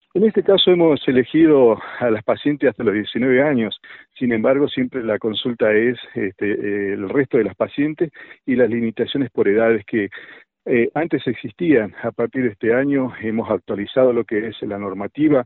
En este caso hemos elegido a las pacientes hasta los 19 años, sin embargo siempre la consulta es el resto de las pacientes y las limitaciones por edades que antes existían. A partir de este año hemos actualizado lo que es la normativa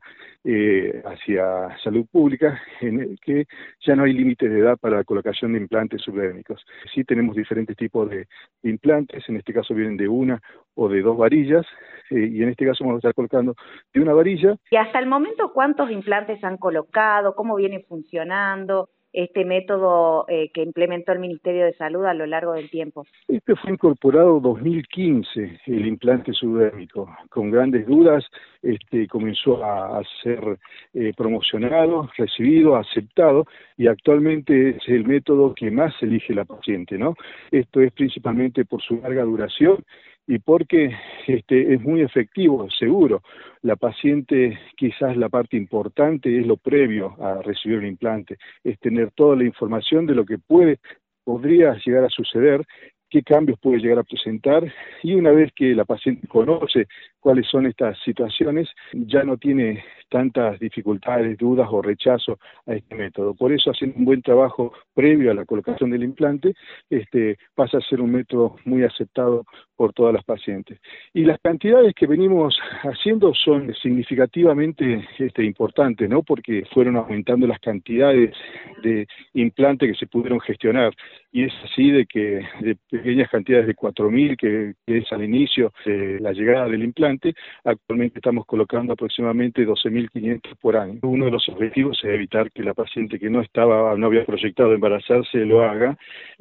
hacia salud pública, en el que ya no hay límites de edad para la colocación de implantes subdérmicos. Sí tenemos diferentes tipos de implantes, en este caso vienen de una o de dos varillas, y en este caso vamos a estar colocando de una varilla. Y hasta el momento, ¿cuántos implantes han colocado? ¿Cómo viene funcionando este método que implementó el Ministerio de Salud a lo largo del tiempo? Este fue incorporado en 2015, el implante subdérmico. Con grandes dudas comenzó a ser promocionado, recibido, aceptado, y actualmente es el método que más elige la paciente, ¿no? Esto es principalmente por su larga duración y porque es muy efectivo, seguro. La paciente, quizás la parte importante es lo previo a recibir un implante, es tener toda la información de lo que podría llegar a suceder, qué cambios puede llegar a presentar, y una vez que la paciente conoce cuáles son estas situaciones, ya no tiene tantas dificultades, dudas o rechazo a este método. Por eso, haciendo un buen trabajo previo a la colocación del implante, pasa a ser un método muy aceptado por todas las pacientes. Y las cantidades que venimos haciendo son significativamente importantes, ¿no? Porque fueron aumentando las cantidades de implantes que se pudieron gestionar, y es así de que de pequeñas cantidades de 4.000 que es al inicio de la llegada del implante, actualmente estamos colocando aproximadamente 12.500 por año. Uno de los objetivos es evitar que la paciente que no había proyectado embarazarse lo haga,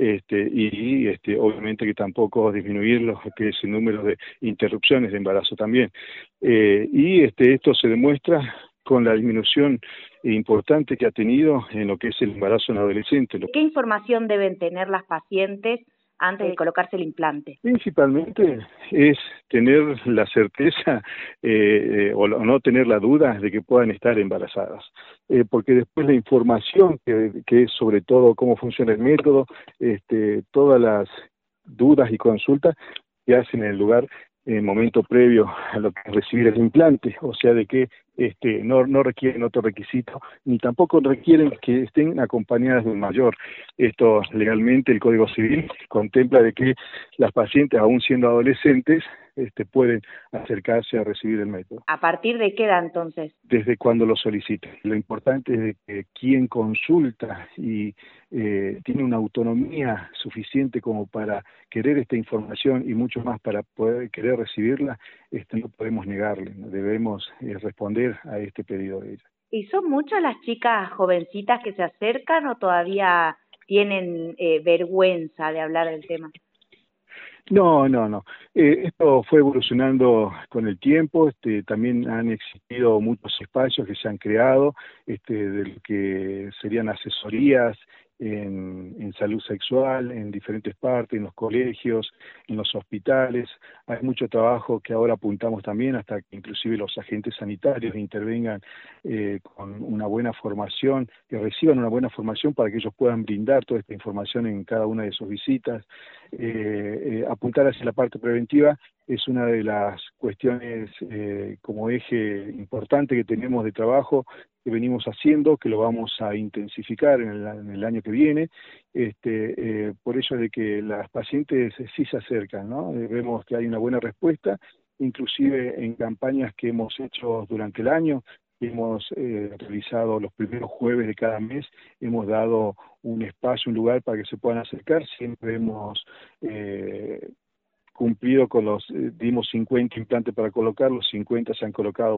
obviamente que tampoco disminuir que es el número de interrupciones de embarazo también. Esto se demuestra con la disminución importante que ha tenido en lo que es el embarazo en adolescentes. ¿Qué información deben tener las pacientes antes de colocarse el implante? Principalmente es tener la certeza o no tener la duda de que puedan estar embarazadas, porque después la información que es sobre todo cómo funciona el método, todas las dudas y consultas que hacen en el lugar en el momento previo a lo que es recibir el implante, o sea de que no requieren otro requisito, ni tampoco requieren que estén acompañadas de un mayor. Esto legalmente el Código Civil contempla de que las pacientes, aún siendo adolescentes, pueden acercarse a recibir el método. ¿A partir de qué edad entonces? Desde cuando lo soliciten. Lo importante es de que quien consulta y tiene una autonomía suficiente como para querer esta información y mucho más para poder querer recibirla, no podemos negarle, debemos responder a este pedido de ella. ¿Y son muchas las chicas jovencitas que se acercan o todavía tienen vergüenza de hablar del tema? No. Esto fue evolucionando con el tiempo. También han existido muchos espacios que se han creado, de lo que serían asesorías en salud sexual, en diferentes partes, en los colegios, en los hospitales. Hay mucho trabajo que ahora apuntamos también hasta que inclusive los agentes sanitarios intervengan con una buena formación, que reciban una buena formación para que ellos puedan brindar toda esta información en cada una de sus visitas. Apuntar hacia la parte preventiva es una de las cuestiones como eje importante que tenemos de trabajo, que venimos haciendo, que lo vamos a intensificar en el año que viene. Por ello de que las pacientes sí se acercan, ¿no? Vemos que hay una buena respuesta, inclusive en campañas que hemos hecho durante el año. Hemos realizado los primeros jueves de cada mes, hemos dado un espacio, un lugar para que se puedan acercar. Siempre hemos cumplido con dimos 50 implantes para colocar, los 50 se han colocado